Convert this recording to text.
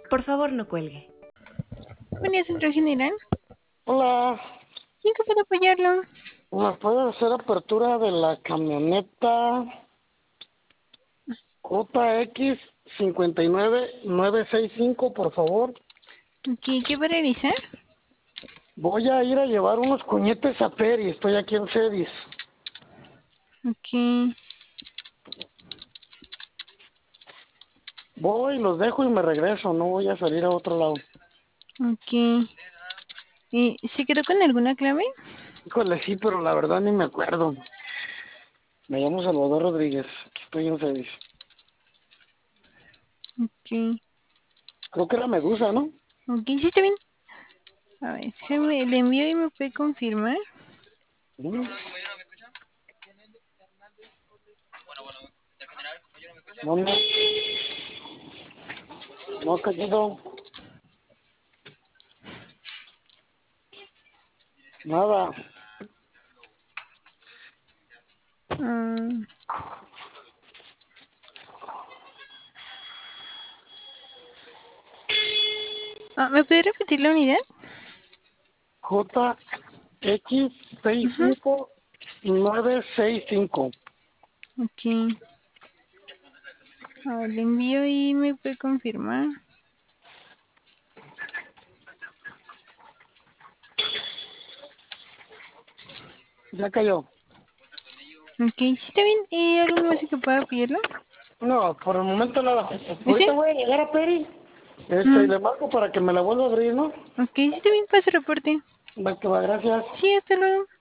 Por favor, no cuelgue. Buenas, Centro General. Hola, ¿Y en qué puedo apoyarlo? ¿me puede hacer apertura de la camioneta JX 59965, por favor? ¿Qué va a realizar? Voy a ir a llevar unos cuñetes a Peri, estoy aquí en Cedis. Ok. Voy, los dejo y me regreso, no voy a salir a otro lado. Ok. ¿Se quedó con alguna clave? Híjole, sí, pero la verdad ni me acuerdo. Me llamo Salvador Rodríguez, aquí estoy en Cedis. Ok. Creo que era Medusa, ¿no? Ok, sí está bien. A ver, le envío y me puede confirmar. Mm. ¿Dónde? No, callado. Nada. Mm, ¿Me puede repetir la unidad? JX Ajá. 65965. Ok. A ver, le envío y me puede confirmar. Ya cayó. Ok, sí está bien. ¿Algo más que pueda apoyarlo? No, por el momento nada. ¿Sí? Ahorita voy a llegar a Peri. Y Mm, le marco para que me la vuelva a abrir, ¿no? ok, sí está bien. Pase reporte. Va que va, gracias. Sí, hasta luego.